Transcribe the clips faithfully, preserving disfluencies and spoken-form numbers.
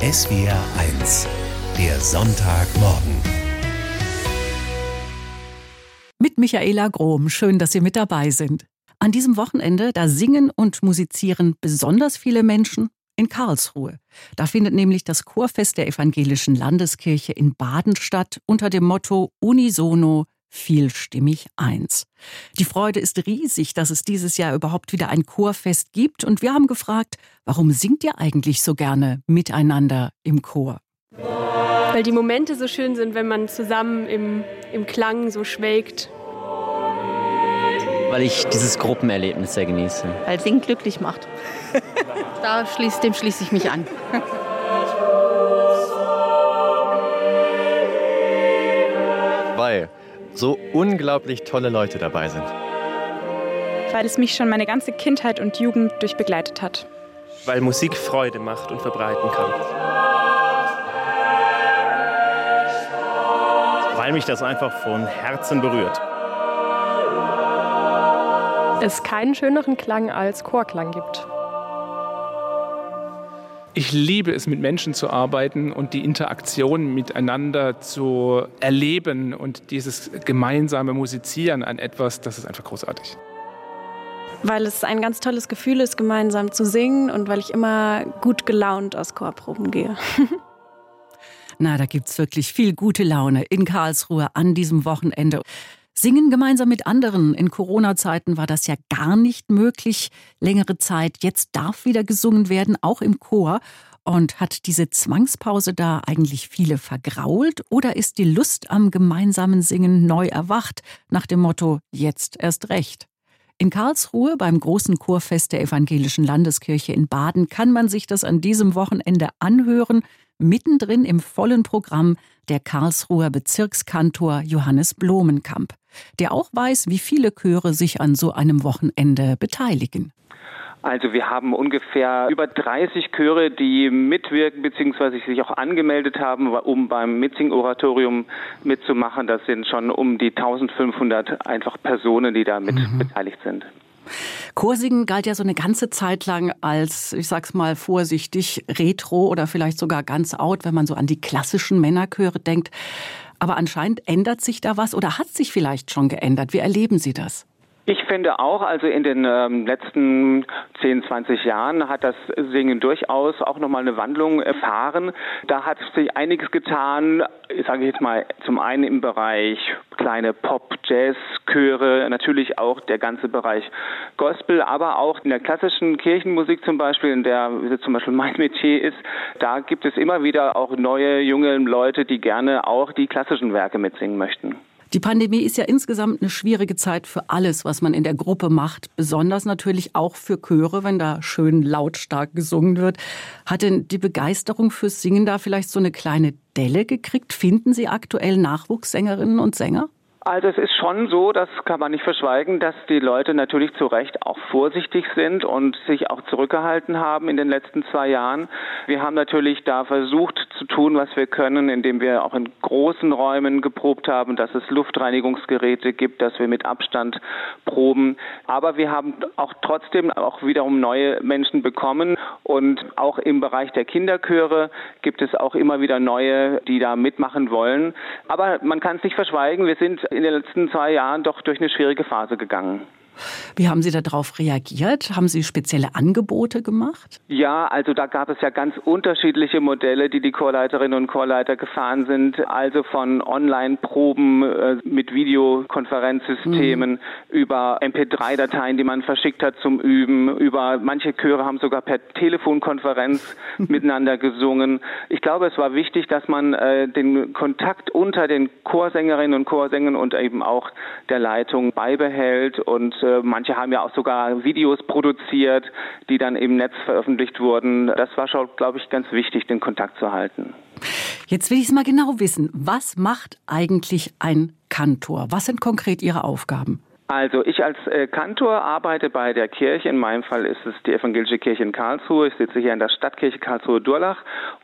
S W R eins, der Sonntagmorgen. Mit Michaela Grohm, schön, dass Sie mit dabei sind. An diesem Wochenende, da singen und musizieren besonders viele Menschen in Karlsruhe. Da findet nämlich das Chorfest der Evangelischen Landeskirche in Baden statt unter dem Motto Unisono, vielstimmig eins. Die Freude ist riesig, dass es dieses Jahr überhaupt wieder ein Chorfest gibt. Und wir haben gefragt, warum singt ihr eigentlich so gerne miteinander im Chor? Weil die Momente so schön sind, wenn man zusammen im, im Klang so schwelgt. Weil ich dieses Gruppenerlebnis sehr genieße. Weil Singen glücklich macht. da schließt, dem schließe ich mich an. Weil so unglaublich tolle Leute dabei sind. Weil es mich schon meine ganze Kindheit und Jugend durchbegleitet hat. Weil Musik Freude macht und verbreiten kann. Weil mich das einfach von Herzen berührt. Es keinen schöneren Klang als Chorklang gibt. Ich liebe es, mit Menschen zu arbeiten und die Interaktion miteinander zu erleben und dieses gemeinsame Musizieren an etwas, das ist einfach großartig. Weil es ein ganz tolles Gefühl ist, gemeinsam zu singen und weil ich immer gut gelaunt aus Chorproben gehe. Na, da gibt's wirklich viel gute Laune in Karlsruhe an diesem Wochenende. Singen gemeinsam mit anderen. In Corona-Zeiten war das ja gar nicht möglich, längere Zeit. Jetzt darf wieder gesungen werden, auch im Chor. Und hat diese Zwangspause da eigentlich viele vergrault? Oder ist die Lust am gemeinsamen Singen neu erwacht, nach dem Motto, jetzt erst recht? In Karlsruhe beim großen Chorfest der Evangelischen Landeskirche in Baden kann man sich das an diesem Wochenende anhören. Mittendrin im vollen Programm der Karlsruher Bezirkskantor Johannes Blomenkamp, der auch weiß, wie viele Chöre sich an so einem Wochenende beteiligen. Also wir haben ungefähr über dreißig Chöre, die mitwirken bzw. sich auch angemeldet haben, um beim Mitsing-Oratorium mitzumachen. Das sind schon um die eintausendfünfhundert einfach Personen, die da mit mhm. beteiligt sind. Chorsingen galt ja so eine ganze Zeit lang als, ich sag's mal vorsichtig, retro oder vielleicht sogar ganz out, wenn man so an die klassischen Männerchöre denkt. Aber anscheinend ändert sich da was oder hat sich vielleicht schon geändert. Wie erleben Sie das? Ich finde auch, also in den ähm, letzten zehn, zwanzig Jahren hat das Singen durchaus auch nochmal eine Wandlung erfahren. Da hat sich einiges getan, sage ich jetzt mal, zum einen im Bereich kleine Pop-Jazz-Chöre, natürlich auch der ganze Bereich Gospel, aber auch in der klassischen Kirchenmusik zum Beispiel, in der wie zum Beispiel mein Metier ist, da gibt es immer wieder auch neue, junge Leute, die gerne auch die klassischen Werke mitsingen möchten. Die Pandemie ist ja insgesamt eine schwierige Zeit für alles, was man in der Gruppe macht. Besonders natürlich auch für Chöre, wenn da schön lautstark gesungen wird. Hat denn die Begeisterung fürs Singen da vielleicht so eine kleine Delle gekriegt? Finden Sie aktuell Nachwuchssängerinnen und Sänger? Also es ist schon so, das kann man nicht verschweigen, dass die Leute natürlich zu Recht auch vorsichtig sind und sich auch zurückgehalten haben in den letzten zwei Jahren. Wir haben natürlich da versucht zu tun, was wir können, indem wir auch in großen Räumen geprobt haben, dass es Luftreinigungsgeräte gibt, dass wir mit Abstand proben. Aber wir haben auch trotzdem auch wiederum neue Menschen bekommen und auch im Bereich der Kinderchöre gibt es auch immer wieder neue, die da mitmachen wollen. Aber man kann es nicht verschweigen, wir sind in den letzten zwei Jahren doch durch eine schwierige Phase gegangen. Wie haben Sie darauf reagiert? Haben Sie spezielle Angebote gemacht? Ja, also da gab es ja ganz unterschiedliche Modelle, die die Chorleiterinnen und Chorleiter gefahren sind. Also von Online-Proben äh, mit Videokonferenzsystemen mhm. über M P drei Dateien, die man verschickt hat zum Üben. Über manche Chöre haben sogar per Telefonkonferenz miteinander gesungen. Ich glaube, es war wichtig, dass man äh, den Kontakt unter den Chorsängerinnen und Chorsängern und eben auch der Leitung beibehält und manche haben ja auch sogar Videos produziert, die dann im Netz veröffentlicht wurden. Das war schon, glaube ich, ganz wichtig, den Kontakt zu halten. Jetzt will ich es mal genau wissen. Was macht eigentlich ein Kantor? Was sind konkret Ihre Aufgaben? Also ich als äh, Kantor arbeite bei der Kirche. In meinem Fall ist es die Evangelische Kirche in Karlsruhe. Ich sitze hier in der Stadtkirche Karlsruhe-Durlach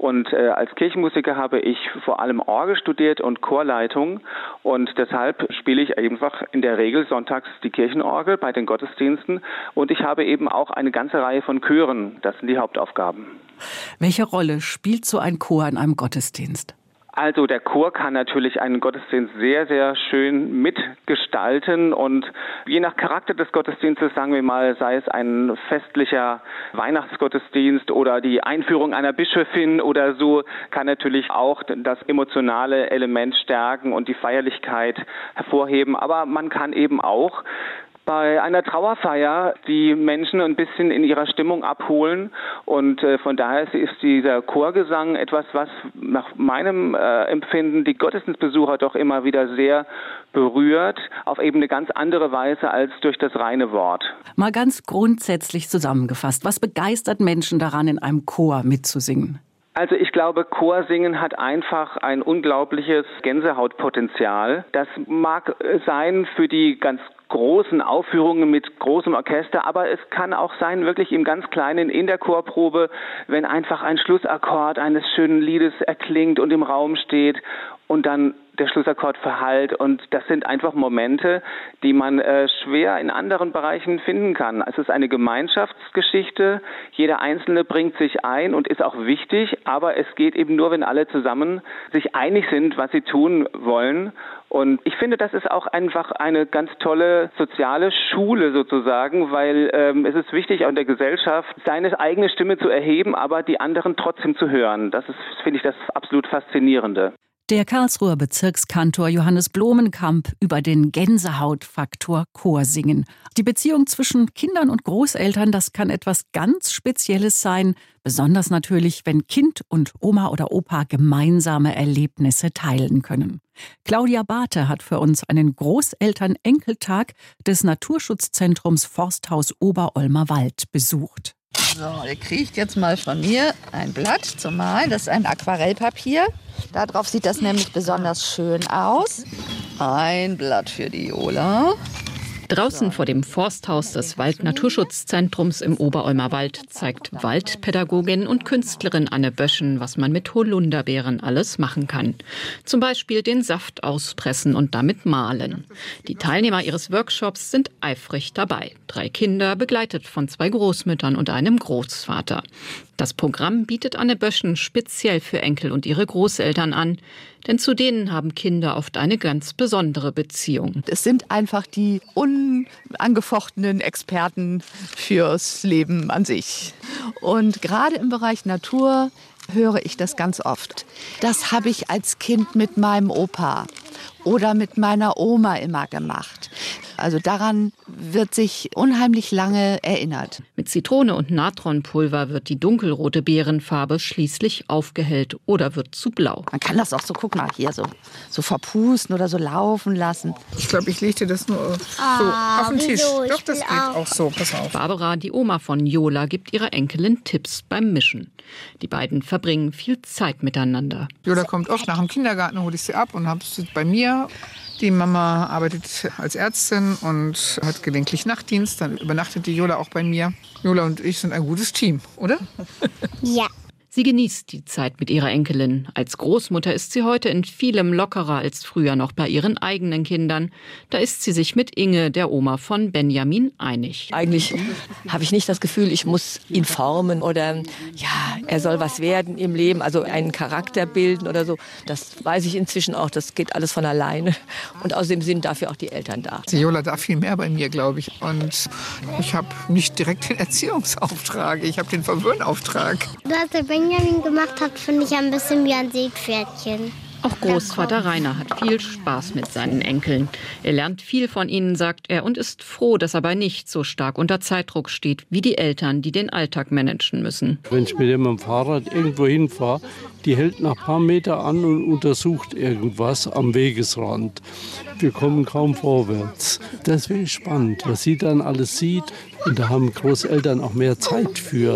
Und äh, als Kirchenmusiker habe ich vor allem Orgel studiert und Chorleitung. Und deshalb spiele ich einfach in der Regel sonntags die Kirchenorgel bei den Gottesdiensten. Und ich habe eben auch eine ganze Reihe von Chören. Das sind die Hauptaufgaben. Welche Rolle spielt so ein Chor in einem Gottesdienst? Also der Chor kann natürlich einen Gottesdienst sehr, sehr schön mitgestalten und je nach Charakter des Gottesdienstes, sagen wir mal, sei es ein festlicher Weihnachtsgottesdienst oder die Einführung einer Bischöfin oder so, kann natürlich auch das emotionale Element stärken und die Feierlichkeit hervorheben. Aber man kann eben auch bei einer Trauerfeier die Menschen ein bisschen in ihrer Stimmung abholen und äh, von daher ist dieser Chorgesang etwas, was nach meinem äh, Empfinden die Gottesdienstbesucher doch immer wieder sehr berührt, auf eben eine ganz andere Weise als durch das reine Wort. Mal ganz grundsätzlich zusammengefasst, was begeistert Menschen daran, in einem Chor mitzusingen? Also ich glaube, Chorsingen hat einfach ein unglaubliches Gänsehautpotenzial. Das mag sein für die ganz großen Aufführungen mit großem Orchester, aber es kann auch sein, wirklich im ganz Kleinen in der Chorprobe, wenn einfach ein Schlussakkord eines schönen Liedes erklingt und im Raum steht und dann der Schlussakkord verhallt und das sind einfach Momente, die man äh, schwer in anderen Bereichen finden kann. Es ist eine Gemeinschaftsgeschichte, jeder Einzelne bringt sich ein und ist auch wichtig, aber es geht eben nur, wenn alle zusammen sich einig sind, was sie tun wollen. Und ich finde, das ist auch einfach eine ganz tolle soziale Schule sozusagen, weil ähm, es ist wichtig, auch in der Gesellschaft seine eigene Stimme zu erheben, aber die anderen trotzdem zu hören. Das ist, finde ich, das absolut Faszinierende. Der Karlsruher Bezirkskantor Johannes Blomenkamp über den Gänsehautfaktor Chorsingen. Die Beziehung zwischen Kindern und Großeltern, das kann etwas ganz Spezielles sein. Besonders natürlich, wenn Kind und Oma oder Opa gemeinsame Erlebnisse teilen können. Claudia Barthe hat für uns einen Großeltern-Enkeltag des Naturschutzzentrums Forsthaus Oberolmer Wald besucht. So, ihr kriegt jetzt mal von mir ein Blatt zum Malen. Das ist ein Aquarellpapier. Darauf sieht das nämlich besonders schön aus. Ein Blatt für die Jola. Draußen vor dem Forsthaus des Waldnaturschutzzentrums im Oberolmer Wald zeigt Waldpädagogin und Künstlerin Anne Böschen, was man mit Holunderbeeren alles machen kann. Zum Beispiel den Saft auspressen und damit mahlen. Die Teilnehmer ihres Workshops sind eifrig dabei. Drei Kinder, begleitet von zwei Großmüttern und einem Großvater. Das Programm bietet Anne Böschen speziell für Enkel und ihre Großeltern an. Denn zu denen haben Kinder oft eine ganz besondere Beziehung. Es sind einfach die unangefochtenen Experten fürs Leben an sich. Und gerade im Bereich Natur höre ich das ganz oft. Das habe ich als Kind mit meinem Opa oder mit meiner Oma immer gemacht. Also daran wird sich unheimlich lange erinnert. Mit Zitrone und Natronpulver wird die dunkelrote Beerenfarbe schließlich aufgehellt oder wird zu blau. Man kann das auch so, guck mal, hier so, so verpusten oder so laufen lassen. Ich glaube, ich lege dir das nur ah, so auf den Tisch. Doch, das geht auch. auch so, pass auf. Barbara, die Oma von Jola, gibt ihrer Enkelin Tipps beim Mischen. Die beiden verbringen viel Zeit miteinander. Jola kommt oft nach dem Kindergarten, hole ich sie ab und habe sie bei mir. Die Mama arbeitet als Ärztin und hat gelegentlich Nachtdienst. Dann übernachtet die Jola auch bei mir. Jola und ich sind ein gutes Team, oder? Ja. Sie genießt die Zeit mit ihrer Enkelin. Als Großmutter ist sie heute in vielem lockerer als früher noch bei ihren eigenen Kindern. Da ist sie sich mit Inge, der Oma von Benjamin, einig. Eigentlich habe ich nicht das Gefühl, ich muss ihn formen oder ja, er soll was werden im Leben, also einen Charakter bilden oder so. Das weiß ich inzwischen auch, das geht alles von alleine. Und außerdem sind dafür auch die Eltern da. Die Jola darf viel mehr bei mir, glaube ich. Und ich habe nicht direkt den Erziehungsauftrag, ich habe den Verwöhnauftrag. Was der Benjamin gemacht hat, finde ich ein bisschen wie ein Seepferdchen. Auch Großvater Rainer hat viel Spaß mit seinen Enkeln. Er lernt viel von ihnen, sagt er, und ist froh, dass er aber nicht so stark unter Zeitdruck steht wie die Eltern, die den Alltag managen müssen. Wenn ich mit dem Fahrrad irgendwo hinfahre, die hält nach ein paar Meter an und untersucht irgendwas am Wegesrand. Wir kommen kaum vorwärts. Das wäre spannend, was sie dann alles sieht. Und da haben Großeltern auch mehr Zeit für.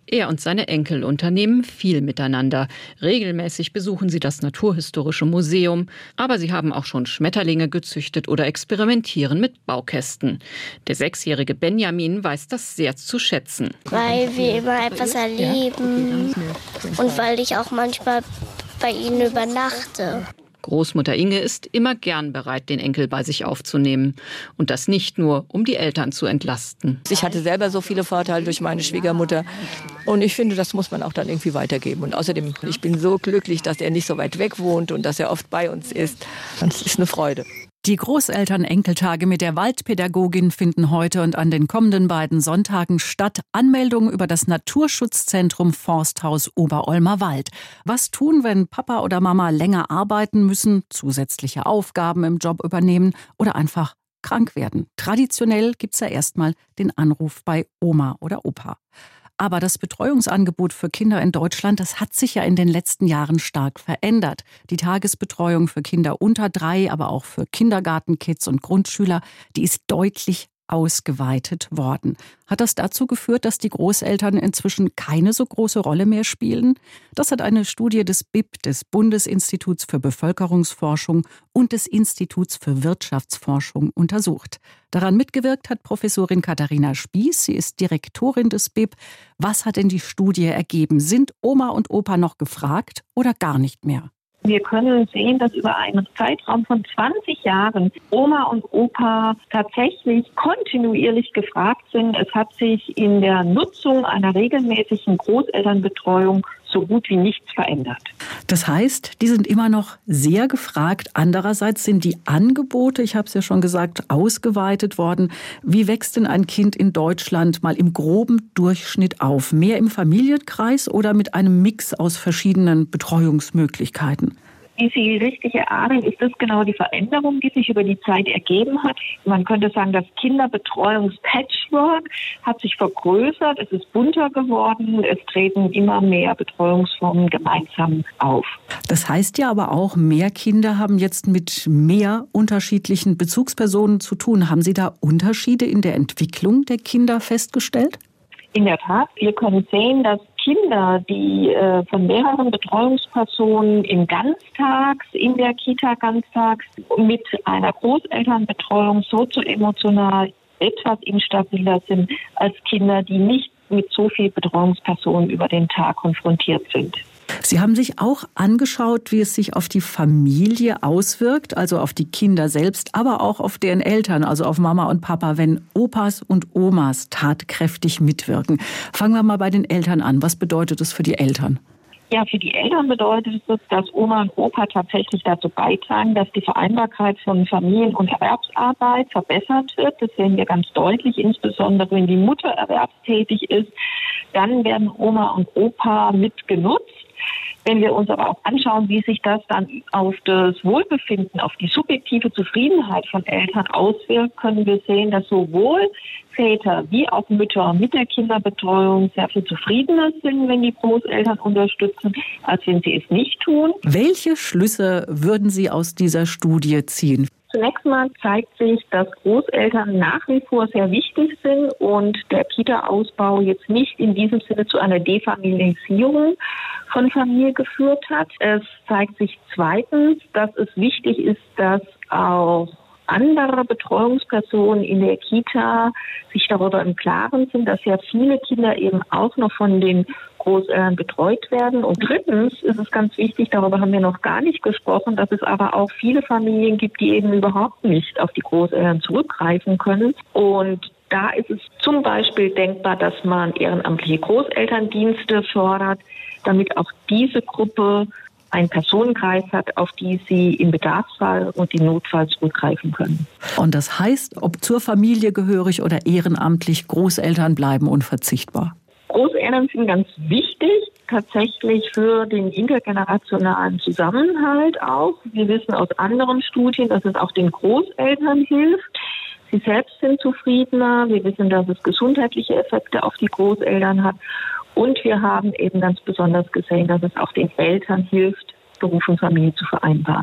Er und seine Enkel unternehmen viel miteinander. Regelmäßig besuchen sie das Naturhistorische Museum, aber sie haben auch schon Schmetterlinge gezüchtet oder experimentieren mit Baukästen. Der sechsjährige Benjamin weiß das sehr zu schätzen. Weil wir immer etwas erleben und weil ich auch manchmal bei ihnen übernachte. Großmutter Inge ist immer gern bereit, den Enkel bei sich aufzunehmen. Und das nicht nur, um die Eltern zu entlasten. Ich hatte selber so viele Vorteile durch meine Schwiegermutter. Und ich finde, das muss man auch dann irgendwie weitergeben. Und außerdem, ich bin so glücklich, dass er nicht so weit weg wohnt und dass er oft bei uns ist. Das ist eine Freude. Die Großeltern-Enkeltage mit der Waldpädagogin finden heute und an den kommenden beiden Sonntagen statt. Anmeldung über das Naturschutzzentrum Forsthaus Oberolmer Wald. Was tun, wenn Papa oder Mama länger arbeiten müssen, zusätzliche Aufgaben im Job übernehmen oder einfach krank werden? Traditionell gibt's ja erstmal den Anruf bei Oma oder Opa. Aber das Betreuungsangebot für Kinder in Deutschland, das hat sich ja in den letzten Jahren stark verändert. Die Tagesbetreuung für Kinder unter drei, aber auch für Kindergartenkids und Grundschüler, die ist deutlich ausgeweitet worden. Hat das dazu geführt, dass die Großeltern inzwischen keine so große Rolle mehr spielen? Das hat eine Studie des B I P, des Bundesinstituts für Bevölkerungsforschung und des Instituts für Wirtschaftsforschung untersucht. Daran mitgewirkt hat Professorin Katharina Spieß. Sie ist Direktorin des B I P. Was hat denn die Studie ergeben? Sind Oma und Opa noch gefragt oder gar nicht mehr? Wir können sehen, dass über einen Zeitraum von zwanzig Jahren Oma und Opa tatsächlich kontinuierlich gefragt sind. Es hat sich in der Nutzung einer regelmäßigen Großelternbetreuung so gut wie nichts verändert. Das heißt, die sind immer noch sehr gefragt. Andererseits sind die Angebote, ich habe es ja schon gesagt, ausgeweitet worden. Wie wächst denn ein Kind in Deutschland mal im groben Durchschnitt auf? Mehr im Familienkreis oder mit einem Mix aus verschiedenen Betreuungsmöglichkeiten? Wie Sie richtig erahnen, ist das genau die Veränderung, die sich über die Zeit ergeben hat. Man könnte sagen, das Kinderbetreuungs-Patchwork hat sich vergrößert, es ist bunter geworden, es treten immer mehr Betreuungsformen gemeinsam auf. Das heißt ja aber auch, mehr Kinder haben jetzt mit mehr unterschiedlichen Bezugspersonen zu tun. Haben Sie da Unterschiede in der Entwicklung der Kinder festgestellt? In der Tat, wir können sehen, dass Kinder, die äh, von mehreren Betreuungspersonen im Ganztags, in der Kita Ganztags, mit einer Großelternbetreuung sozioemotional etwas instabiler sind als Kinder, die nicht mit so vielen Betreuungspersonen über den Tag konfrontiert sind. Sie haben sich auch angeschaut, wie es sich auf die Familie auswirkt, also auf die Kinder selbst, aber auch auf deren Eltern, also auf Mama und Papa, wenn Opas und Omas tatkräftig mitwirken. Fangen wir mal bei den Eltern an. Was bedeutet es für die Eltern? Ja, für die Eltern bedeutet es, dass Oma und Opa tatsächlich dazu beitragen, dass die Vereinbarkeit von Familien- und Erwerbsarbeit verbessert wird. Das sehen wir ganz deutlich, insbesondere wenn die Mutter erwerbstätig ist. Dann werden Oma und Opa mitgenutzt. Wenn wir uns aber auch anschauen, wie sich das dann auf das Wohlbefinden, auf die subjektive Zufriedenheit von Eltern auswirkt, können wir sehen, dass sowohl Väter wie auch Mütter mit der Kinderbetreuung sehr viel zufriedener sind, wenn die Großeltern unterstützen, als wenn sie es nicht tun. Welche Schlüsse würden Sie aus dieser Studie ziehen? Zunächst mal zeigt sich, dass Großeltern nach wie vor sehr wichtig sind und der Kita-Ausbau jetzt nicht in diesem Sinne zu einer Defamiliisierung von Familie geführt hat. Es zeigt sich zweitens, dass es wichtig ist, dass auch andere Betreuungspersonen in der Kita sich darüber im Klaren sind, dass ja viele Kinder eben auch noch von den Großeltern betreut werden. Und drittens ist es ganz wichtig, darüber haben wir noch gar nicht gesprochen, dass es aber auch viele Familien gibt, die eben überhaupt nicht auf die Großeltern zurückgreifen können. Und da ist es zum Beispiel denkbar, dass man ehrenamtliche Großelterndienste fördert, damit auch diese Gruppe einen Personenkreis hat, auf die sie im Bedarfsfall und im Notfall zurückgreifen können. Und das heißt, ob zur Familie gehörig oder ehrenamtlich, Großeltern bleiben unverzichtbar. Großeltern sind ganz wichtig, tatsächlich für den intergenerationalen Zusammenhalt auch. Wir wissen aus anderen Studien, dass es auch den Großeltern hilft. Sie selbst sind zufriedener. Wir wissen, dass es gesundheitliche Effekte auf die Großeltern hat. Und wir haben eben ganz besonders gesehen, dass es auch den Eltern hilft, Beruf und Familie zu vereinbaren.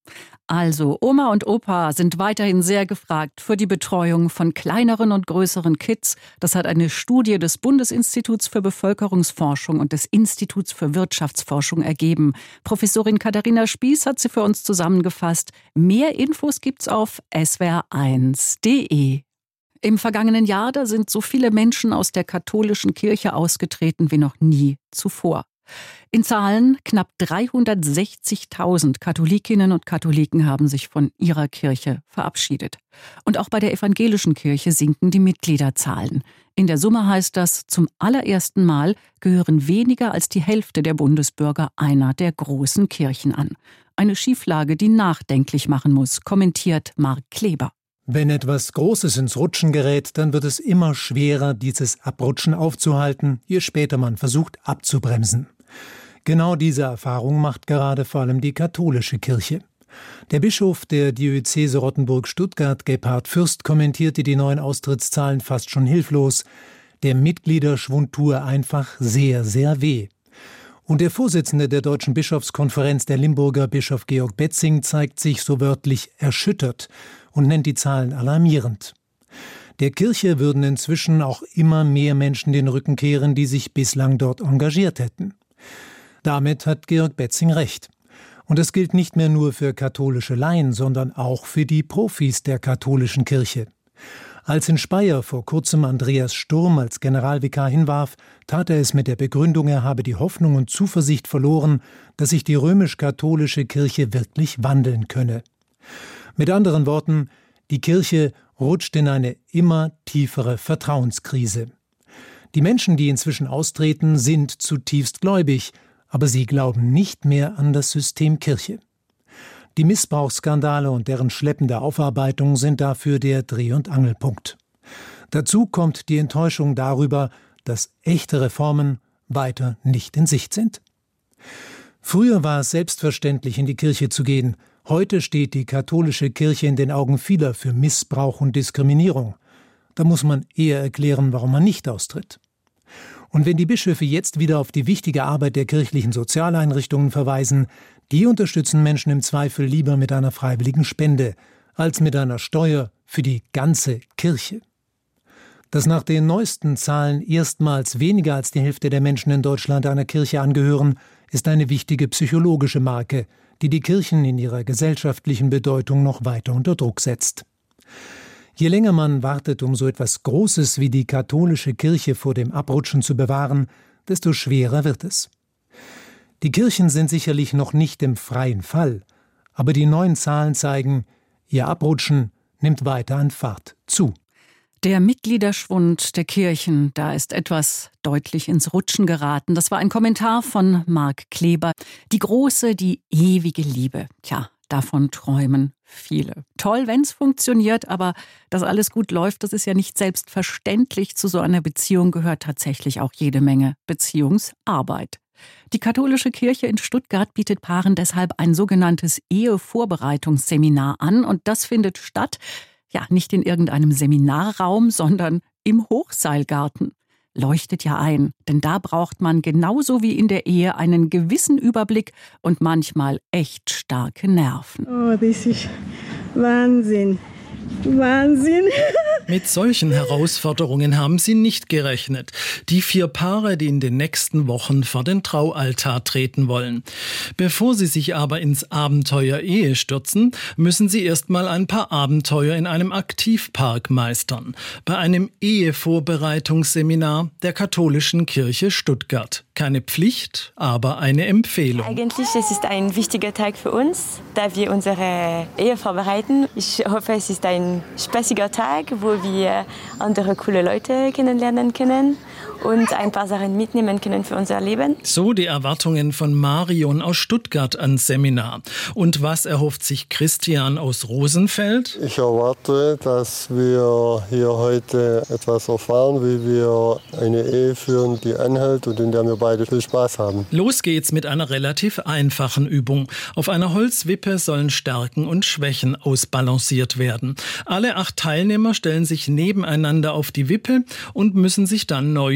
Also Oma und Opa sind weiterhin sehr gefragt für die Betreuung von kleineren und größeren Kids. Das hat eine Studie des Bundesinstituts für Bevölkerungsforschung und des Instituts für Wirtschaftsforschung ergeben. Professorin Katharina Spieß hat sie für uns zusammengefasst. Mehr Infos gibt's auf s w r eins punkt d e. Im vergangenen Jahr, da sind so viele Menschen aus der katholischen Kirche ausgetreten wie noch nie zuvor. In Zahlen knapp dreihundertsechzigtausend Katholikinnen und Katholiken haben sich von ihrer Kirche verabschiedet. Und auch bei der evangelischen Kirche sinken die Mitgliederzahlen. In der Summe heißt das, zum allerersten Mal gehören weniger als die Hälfte der Bundesbürger einer der großen Kirchen an. Eine Schieflage, die nachdenklich machen muss, kommentiert Marc Kleber. Wenn etwas Großes ins Rutschen gerät, dann wird es immer schwerer, dieses Abrutschen aufzuhalten, je später man versucht abzubremsen. Genau diese Erfahrung macht gerade vor allem die katholische Kirche. Der Bischof der Diözese Rottenburg-Stuttgart, Gebhard Fürst, kommentierte die neuen Austrittszahlen fast schon hilflos. Der Mitgliederschwund tue einfach sehr, sehr weh. Und der Vorsitzende der Deutschen Bischofskonferenz, der Limburger Bischof Georg Betzing, zeigt sich so wörtlich erschüttert und nennt die Zahlen alarmierend. Der Kirche würden inzwischen auch immer mehr Menschen den Rücken kehren, die sich bislang dort engagiert hätten. Damit hat Georg Betzing recht. Und es gilt nicht mehr nur für katholische Laien, sondern auch für die Profis der katholischen Kirche. Als in Speyer vor kurzem Andreas Sturm als Generalvikar hinwarf, tat er es mit der Begründung, er habe die Hoffnung und Zuversicht verloren, dass sich die römisch-katholische Kirche wirklich wandeln könne. Mit anderen Worten, die Kirche rutscht in eine immer tiefere Vertrauenskrise. Die Menschen, die inzwischen austreten, sind zutiefst gläubig, aber sie glauben nicht mehr an das System Kirche. Die Missbrauchsskandale und deren schleppende Aufarbeitung sind dafür der Dreh- und Angelpunkt. Dazu kommt die Enttäuschung darüber, dass echte Reformen weiter nicht in Sicht sind. Früher war es selbstverständlich, in die Kirche zu gehen. Heute steht die katholische Kirche in den Augen vieler für Missbrauch und Diskriminierung. Da muss man eher erklären, warum man nicht austritt. Und wenn die Bischöfe jetzt wieder auf die wichtige Arbeit der kirchlichen Sozialeinrichtungen verweisen, die unterstützen Menschen im Zweifel lieber mit einer freiwilligen Spende als mit einer Steuer für die ganze Kirche. Dass nach den neuesten Zahlen erstmals weniger als die Hälfte der Menschen in Deutschland einer Kirche angehören, ist eine wichtige psychologische Marke, die die Kirchen in ihrer gesellschaftlichen Bedeutung noch weiter unter Druck setzt. Je länger man wartet, um so etwas Großes wie die katholische Kirche vor dem Abrutschen zu bewahren, desto schwerer wird es. Die Kirchen sind sicherlich noch nicht im freien Fall, aber die neuen Zahlen zeigen, ihr Abrutschen nimmt weiter an Fahrt zu. Der Mitgliederschwund der Kirchen, da ist etwas deutlich ins Rutschen geraten. Das war ein Kommentar von Marc Kleber. Die große, die ewige Liebe. Tja, davon träumen viele. Toll, wenn es funktioniert, aber dass alles gut läuft, das ist ja nicht selbstverständlich. Zu so einer Beziehung gehört tatsächlich auch jede Menge Beziehungsarbeit. Die katholische Kirche in Stuttgart bietet Paaren deshalb ein sogenanntes Ehevorbereitungsseminar an. Und das findet statt, ja, nicht in irgendeinem Seminarraum, sondern im Hochseilgarten. Leuchtet ja ein, denn da braucht man genauso wie in der Ehe einen gewissen Überblick und manchmal echt starke Nerven. Oh, das ist Wahnsinn. Wahnsinn. Mit solchen Herausforderungen haben sie nicht gerechnet. Die vier Paare, die in den nächsten Wochen vor den Traualtar treten wollen. Bevor sie sich aber ins Abenteuer Ehe stürzen, müssen sie erst mal ein paar Abenteuer in einem Aktivpark meistern. Bei einem Ehevorbereitungsseminar der Katholischen Kirche Stuttgart. Keine Pflicht, aber eine Empfehlung. Eigentlich ist es ein wichtiger Tag für uns, da wir unsere Ehe vorbereiten. Ich hoffe, es ist ein spaßiger Tag, wo wir andere coole Leute kennenlernen können und ein paar Sachen mitnehmen können für unser Leben. So die Erwartungen von Marion aus Stuttgart ans Seminar. Und was erhofft sich Christian aus Rosenfeld? Ich erwarte, dass wir hier heute etwas erfahren, wie wir eine Ehe führen, die anhält und in der wir beide viel Spaß haben. Los geht's mit einer relativ einfachen Übung. Auf einer Holzwippe sollen Stärken und Schwächen ausbalanciert werden. Alle acht Teilnehmer stellen sich nebeneinander auf die Wippe und müssen sich dann neu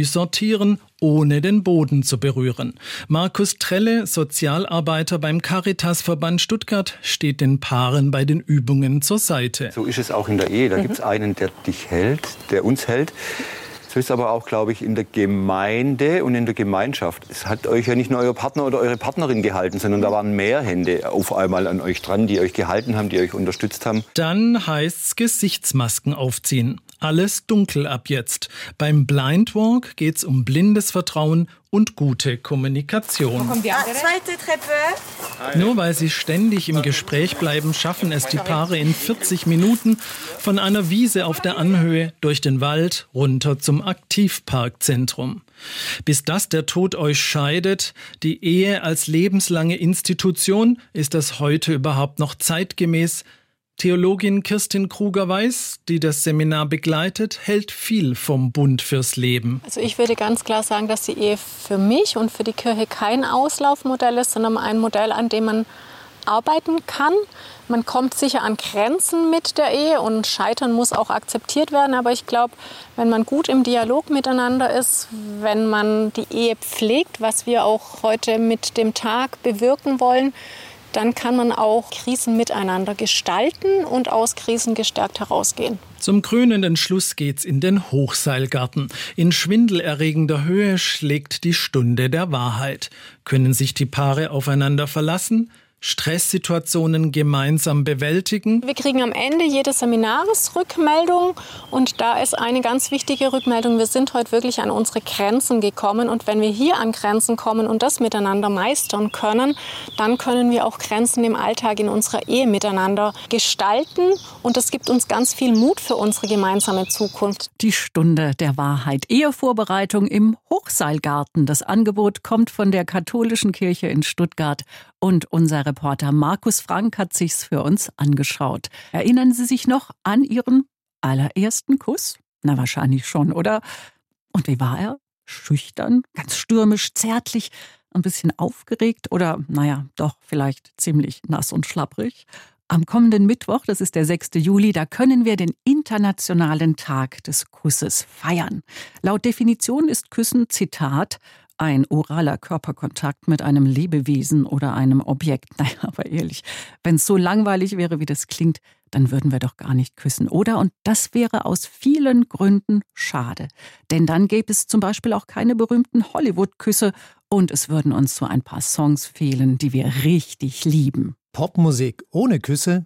sortieren, ohne den Boden zu berühren. Markus Trelle, Sozialarbeiter beim Caritasverband Stuttgart, steht den Paaren bei den Übungen zur Seite. So ist es auch in der Ehe. Da mhm. gibt es einen, der dich hält, der uns hält. So ist es aber auch, glaube ich, in der Gemeinde und in der Gemeinschaft. Es hat euch ja nicht nur euer Partner oder eure Partnerin gehalten, sondern da waren mehr Hände auf einmal an euch dran, die euch gehalten haben, die euch unterstützt haben. Dann heißt's Gesichtsmasken aufziehen. Alles dunkel ab jetzt. Beim Blind Walk geht's um blindes Vertrauen und gute Kommunikation. Ah, zweite Treppe. Nur weil sie ständig im Gespräch bleiben, schaffen es die Paare in vierzig Minuten von einer Wiese auf der Anhöhe durch den Wald runter zum Aktivparkzentrum. Bis das der Tod euch scheidet, die Ehe als lebenslange Institution, ist das heute überhaupt noch zeitgemäß? Theologin Kirstin Kruger-Weiß, die das Seminar begleitet, hält viel vom Bund fürs Leben. Also ich würde ganz klar sagen, dass die Ehe für mich und für die Kirche kein Auslaufmodell ist, sondern ein Modell, an dem man arbeiten kann. Man kommt sicher an Grenzen mit der Ehe und Scheitern muss auch akzeptiert werden. Aber ich glaube, wenn man gut im Dialog miteinander ist, wenn man die Ehe pflegt, was wir auch heute mit dem Tag bewirken wollen, dann kann man auch Krisen miteinander gestalten und aus Krisen gestärkt herausgehen. Zum krönenden Schluss geht's in den Hochseilgarten. In schwindelerregender Höhe schlägt die Stunde der Wahrheit. Können sich die Paare aufeinander verlassen? Stresssituationen gemeinsam bewältigen? Wir kriegen am Ende jedes Seminars Rückmeldung und da ist eine ganz wichtige Rückmeldung. Wir sind heute wirklich an unsere Grenzen gekommen und wenn wir hier an Grenzen kommen und das miteinander meistern können, dann können wir auch Grenzen im Alltag in unserer Ehe miteinander gestalten und das gibt uns ganz viel Mut für unsere gemeinsame Zukunft. Die Stunde der Wahrheit. Ehevorbereitung im Hochseilgarten. Das Angebot kommt von der Katholischen Kirche in Stuttgart und unser Reporter Markus Frank hat sich's für uns angeschaut. Erinnern Sie sich noch an Ihren allerersten Kuss? Na, wahrscheinlich schon, oder? Und wie war er? Schüchtern, ganz stürmisch, zärtlich, ein bisschen aufgeregt oder, naja, doch vielleicht ziemlich nass und schlapprig? Am kommenden Mittwoch, das ist der sechste Juli, da können wir den Internationalen Tag des Kusses feiern. Laut Definition ist Küssen, Zitat, ein oraler Körperkontakt mit einem Lebewesen oder einem Objekt. Naja, aber ehrlich, wenn es so langweilig wäre, wie das klingt, dann würden wir doch gar nicht küssen, oder? Und das wäre aus vielen Gründen schade. Denn dann gäbe es zum Beispiel auch keine berühmten Hollywood-Küsse und es würden uns so ein paar Songs fehlen, die wir richtig lieben. Popmusik ohne Küsse?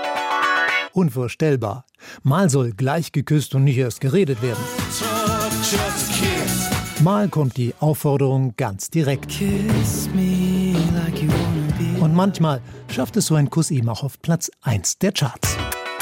Unvorstellbar. Mal soll gleich geküsst und nicht erst geredet werden. Mal kommt die Aufforderung ganz direkt. Und manchmal schafft es so ein Kuss eben auch auf Platz eins der Charts.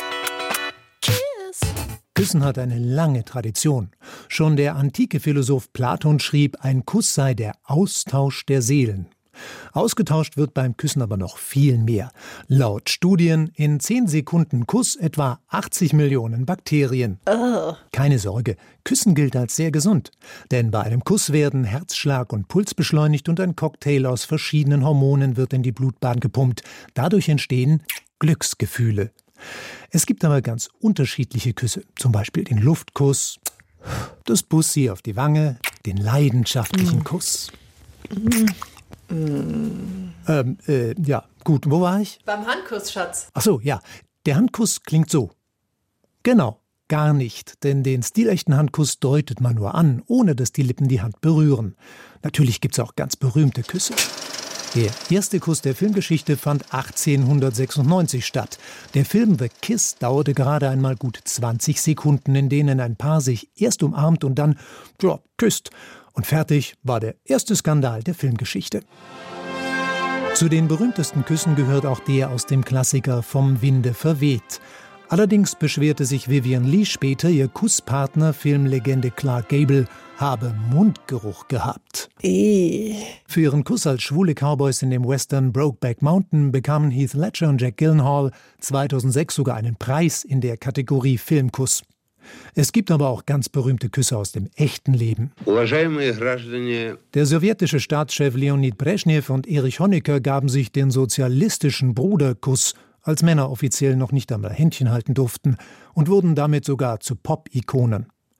Küssen hat eine lange Tradition. Schon der antike Philosoph Platon schrieb, ein Kuss sei der Austausch der Seelen. Ausgetauscht wird beim Küssen aber noch viel mehr. Laut Studien in zehn Sekunden Kuss etwa achtzig Millionen Bakterien. Oh. Keine Sorge, Küssen gilt als sehr gesund. Denn bei einem Kuss werden Herzschlag und Puls beschleunigt und ein Cocktail aus verschiedenen Hormonen wird in die Blutbahn gepumpt. Dadurch entstehen Glücksgefühle. Es gibt aber ganz unterschiedliche Küsse. Zum Beispiel den Luftkuss, das Bussi auf die Wange, den leidenschaftlichen mm. Kuss. Mm. Mm. Ähm, äh, ja, gut, wo war ich? Beim Handkuss, Schatz. Ach so, ja, der Handkuss klingt so. Genau, gar nicht, denn den stilechten Handkuss deutet man nur an, ohne dass die Lippen die Hand berühren. Natürlich gibt's auch ganz berühmte Küsse. Der erste Kuss der Filmgeschichte fand achtzehnhundertsechsundneunzig statt. Der Film The Kiss dauerte gerade einmal gut zwanzig Sekunden, in denen ein Paar sich erst umarmt und dann, ja, küsst. Und fertig war der erste Skandal der Filmgeschichte. Zu den berühmtesten Küssen gehört auch der aus dem Klassiker Vom Winde verweht. Allerdings beschwerte sich Vivien Leigh später, ihr Kusspartner, Filmlegende Clark Gable, habe Mundgeruch gehabt. E. Für ihren Kuss als schwule Cowboys in dem Western Brokeback Mountain bekamen Heath Ledger und Jack Gyllenhaal zweitausendsechs sogar einen Preis in der Kategorie Filmkuss. Es gibt aber auch ganz berühmte Küsse aus dem echten Leben. Der sowjetische Staatschef Leonid Brezhnev und Erich Honecker gaben sich den sozialistischen Bruderkuss, als Männer offiziell noch nicht einmal Händchen halten durften, und wurden damit sogar zu Pop-Ikonen.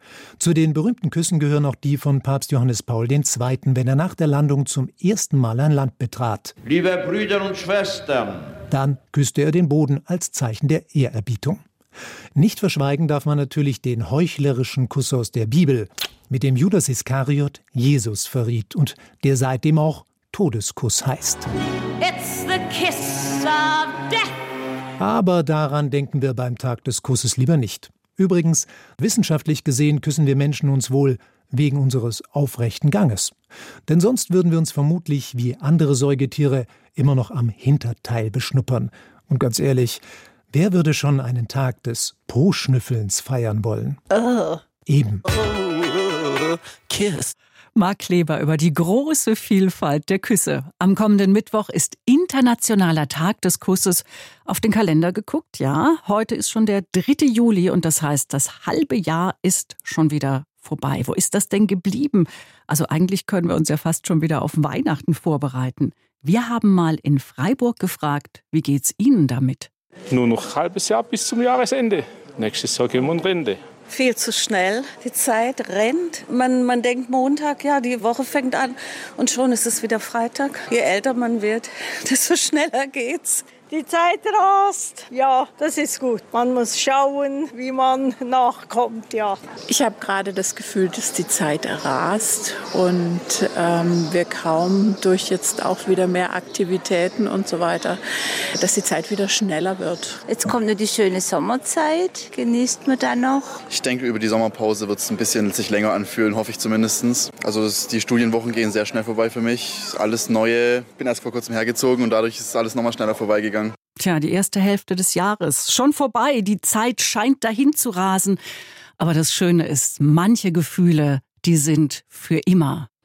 Zu den berühmten Küssen gehören auch die von Papst Johannes Paul der Zweite., wenn er nach der Landung zum ersten Mal ein Land betrat. Liebe Brüder und Schwestern. Dann küsste er den Boden als Zeichen der Ehrerbietung. Nicht verschweigen darf man natürlich den heuchlerischen Kuss aus der Bibel, mit dem Judas Iskariot Jesus verriet und der seitdem auch Todeskuss heißt. It's the kiss of death. Aber daran denken wir beim Tag des Kusses lieber nicht. Übrigens, wissenschaftlich gesehen küssen wir Menschen uns wohl wegen unseres aufrechten Ganges. Denn sonst würden wir uns vermutlich wie andere Säugetiere immer noch am Hinterteil beschnuppern. Und ganz ehrlich, wer würde schon einen Tag des Po-Schnüffelns feiern wollen? Oh. Eben. Oh, kiss. Marc Kleber über die große Vielfalt der Küsse. Am kommenden Mittwoch ist Internationaler Tag des Kusses. Auf den Kalender geguckt, ja. Heute ist schon der dritte Juli und das heißt, das halbe Jahr ist schon wieder vorbei. Wo ist das denn geblieben? Also eigentlich können wir uns ja fast schon wieder auf Weihnachten vorbereiten. Wir haben mal in Freiburg gefragt, wie geht's Ihnen damit? Nur noch ein halbes Jahr bis zum Jahresende. Nächstes Jahr gehen wir in Rente. Viel zu schnell. Die Zeit rennt. Man, man denkt Montag, ja, die Woche fängt an und schon ist es wieder Freitag. Je älter man wird, desto schneller geht's. Die Zeit rast. Ja, das ist gut. Man muss schauen, wie man nachkommt, ja. Ich habe gerade das Gefühl, dass die Zeit rast und ähm, wir kaum durch jetzt auch wieder mehr Aktivitäten und so weiter, dass die Zeit wieder schneller wird. Jetzt kommt nur die schöne Sommerzeit. Genießt man dann noch? Ich denke, über die Sommerpause wird es ein bisschen sich länger anfühlen, hoffe ich zumindest. Also das, die Studienwochen gehen sehr schnell vorbei für mich. Alles Neue. Ich bin erst vor kurzem hergezogen und dadurch ist alles nochmal schneller vorbeigegangen. Tja, die erste Hälfte des Jahres. Schon vorbei. Die Zeit scheint dahin zu rasen. Aber das Schöne ist, manche Gefühle, die sind für immer.